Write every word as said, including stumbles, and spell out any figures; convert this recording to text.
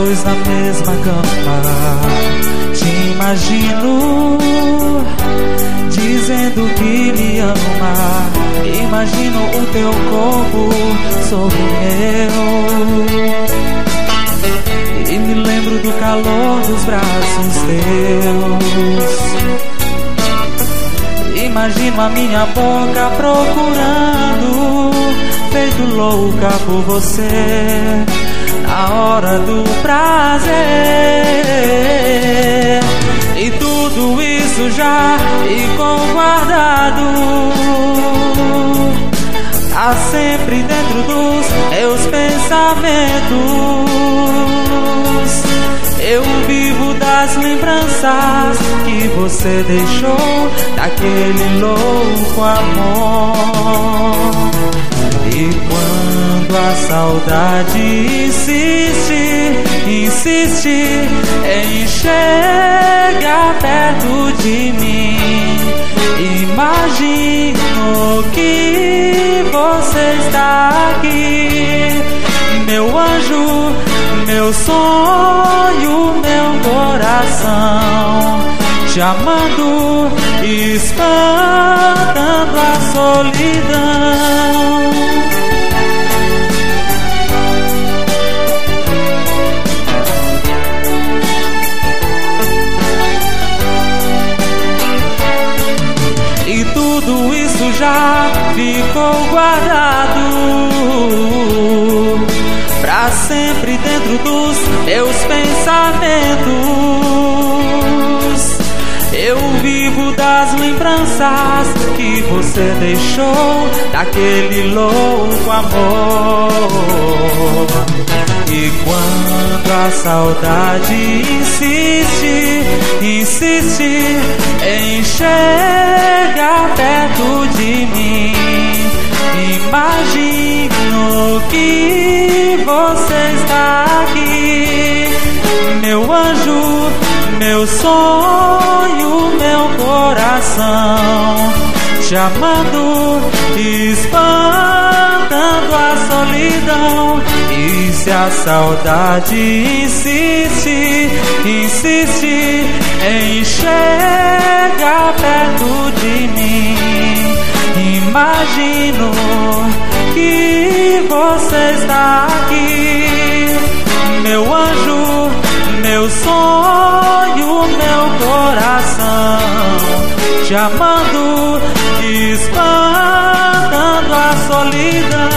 dois na mesma cama. Te imagino dizendo que me ama. Imagino o teu corpo sobre o meu, e me lembro do calor dos braços teus. Imagino a minha boca procurando, feito louca por você, na hora do prazer. E tudo isso já ficou guardado, tá sempre dentro dos meus pensamentos. Eu vivo das lembranças que você deixou, daquele louco amor. E quando a saudade insiste, insiste em chegar perto de mim, imagino que você está aqui, meu anjo, meu sonho, meu coração, te amando, espantando a solidão. E tudo isso já ficou guardado pra sempre dentro dos meus pensamentos. Eu vivo das lembranças que você deixou, daquele louco amor. E quando a saudade insiste, insiste em chegar perto de mim, imagino que você está aqui, meu anjo, meu sonho, meu coração, te amando, espantando a solidão. E se a saudade insiste, insiste em chegar perto de mim, imagino que você está aqui, meu anjo, meu sonho, meu coração, te amando, espantando a solidão.